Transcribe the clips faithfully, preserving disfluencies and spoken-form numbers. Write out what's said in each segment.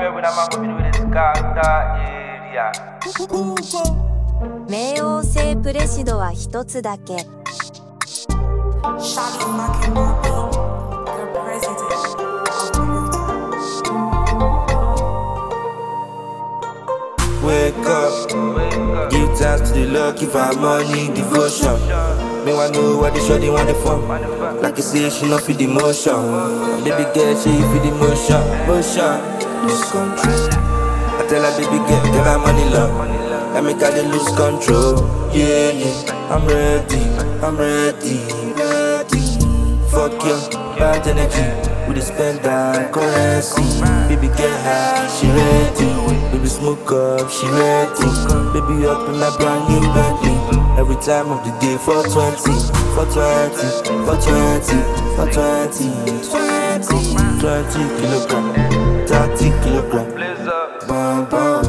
冥王星プレシドは一つだけ。 Wake up, give thanks to the Lord, give her money, devotion. Me want know what they show they want it for. Like you say, she not feel the motion. Baby girl, she feel the motion, motion. Lose control. I tell her, baby girl, give her money love. Let me get the lose control. Yeah, yeah, I'm ready, I'm ready, ready. Fuck you, bad energy. We just spend that currency. Baby get high, she ready. Baby smoke up, she ready. Baby up in my brand new Bentley. Every time of the day for twenty, for twenty, for twenty, for twenty, twenty, twenty kilogram, thirty kilogram. Bam bam.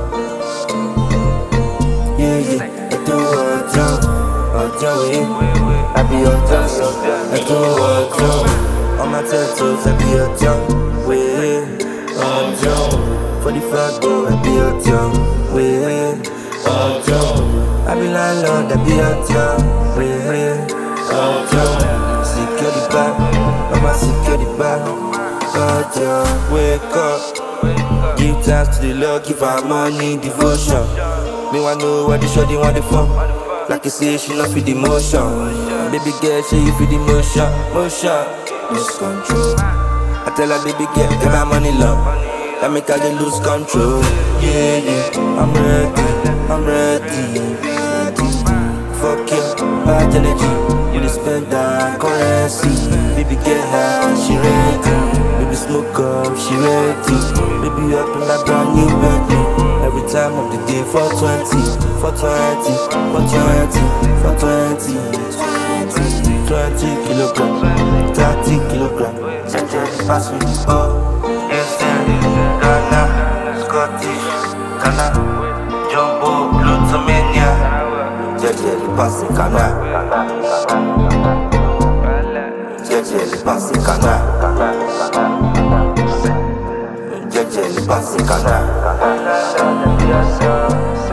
Yeah yeah, I do a job, a job. I be a job, I do a job. On my tattoos, I be a young way, a young. forty-five go, I be a young way, a young. I be landlord, I be a young way, a young. Secure the bag, I'ma secure the bag, a young. Wake up, give thanks to the Lord, give her money, devotion. Me want know what they show they want it for. Like you say, she not feel the motion. Baby girl, she feel the motion, motion. Lose control. I tell her, baby girl, get my money low. Let me call you lose control. Yeah, yeah, I'm ready, I'm ready, ready. Fuck you, bad energy. You just spend that currency. Baby get high, she ready. Baby smoke up, she ready. Baby up in that brand new Bentley. Every time of the day for twenty, for twenty, for twenty, for twenty, twenty kilogram, thirty kilogram. Jeje pass me the ball. Houston, Ghana, Scottish, Ghana, Jumbo, Plutomania. Jeje pass me Ghana. Jeje pass me Ghana. Jeje pass me Ghana.